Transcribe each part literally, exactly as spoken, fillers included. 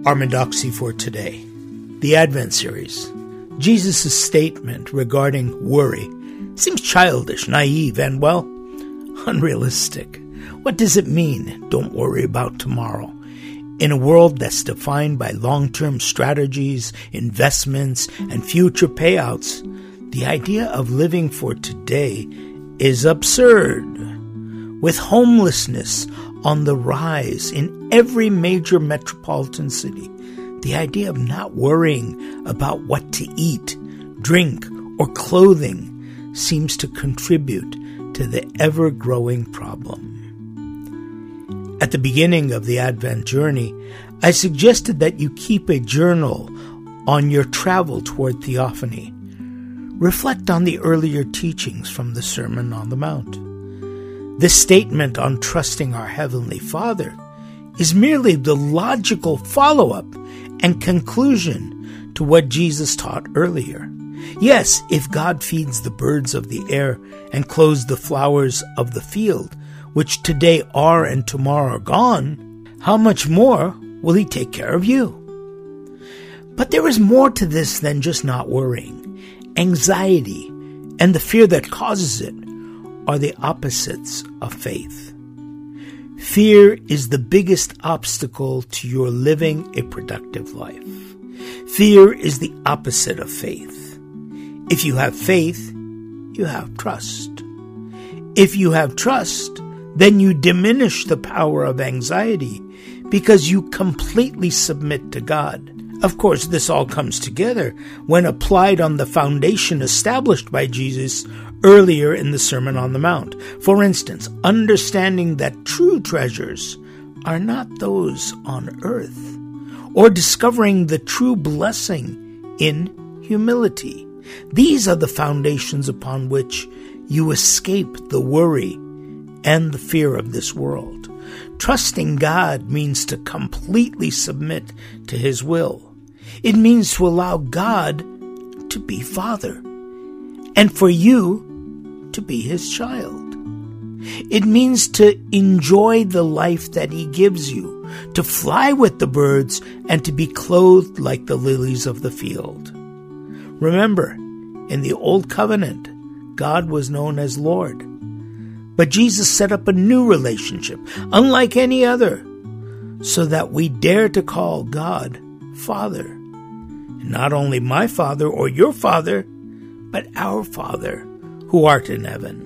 Orthodoxy for today, the Advent series. Jesus' statement regarding worry seems childish, naive, and, well, unrealistic. What does it mean, don't worry about tomorrow? In a world that's defined by long-term strategies, investments, and future payouts, the idea of living for today is absurd. With homelessness on the rise in every major metropolitan city, the idea of not worrying about what to eat, drink, or clothing seems to contribute to the ever-growing problem. At the beginning of the Advent journey, I suggested that you keep a journal on your travel toward Theophany. Reflect on the earlier teachings from the Sermon on the Mount. This statement on trusting our Heavenly Father is merely the logical follow-up and conclusion to what Jesus taught earlier. Yes, if God feeds the birds of the air and clothes the flowers of the field, which today are and tomorrow are gone, how much more will He take care of you? But there is more to this than just not worrying. Anxiety and the fear that causes it are the opposites of faith. Fear is the biggest obstacle to your living a productive life. Fear is the opposite of faith. If you have faith, you have trust. If you have trust, then you diminish the power of anxiety because you completely submit to God. Of course, this all comes together when applied on the foundation established by Jesus earlier in the Sermon on the Mount. For instance, understanding that true treasures are not those on earth, or discovering the true blessing in humility. These are the foundations upon which you escape the worry and the fear of this world. Trusting God means to completely submit to His will. It means to allow God to be Father, and for you to be His child. It means to enjoy the life that He gives you, to fly with the birds, and to be clothed like the lilies of the field. Remember, in the Old Covenant, God was known as Lord. But Jesus set up a new relationship, unlike any other, so that we dare to call God Father. And not only my Father or your Father, but our Father who art in heaven.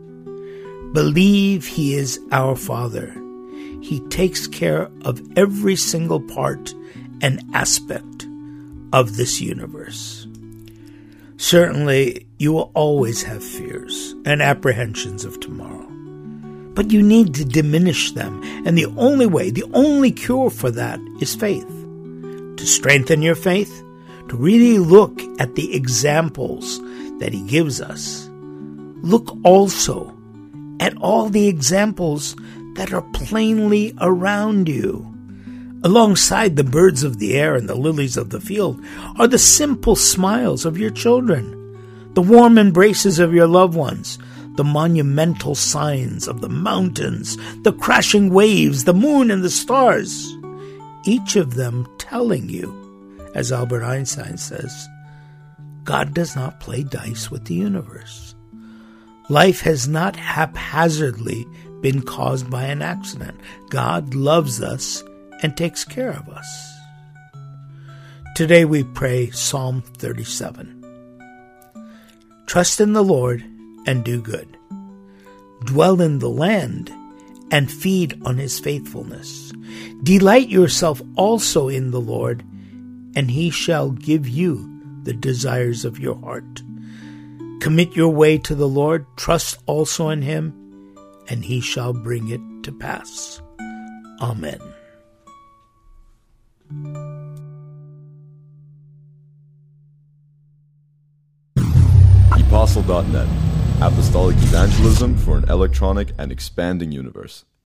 Believe He is our Father. He takes care of every single part and aspect of this universe. Certainly, you will always have fears and apprehensions of tomorrow. But you need to diminish them, and the only way, the only cure for that is faith. To strengthen your faith, to really look at the examples that He gives us. Look also at all the examples that are plainly around you. Alongside the birds of the air and the lilies of the field are the simple smiles of your children, the warm embraces of your loved ones, the monumental signs of the mountains, the crashing waves, the moon and the stars, each of them telling you, as Albert Einstein says, God does not play dice with the universe. Life has not haphazardly been caused by an accident. God loves us and takes care of us. Today we pray Psalm thirty-seven. Trust in the Lord and do good. Dwell in the land and feed on His faithfulness. Delight yourself also in the Lord, and He shall give you the desires of your heart. Commit your way to the Lord, trust also in Him, and He shall bring it to pass. Amen. Apostle dot net, Apostolic Evangelism for an electronic and expanding universe.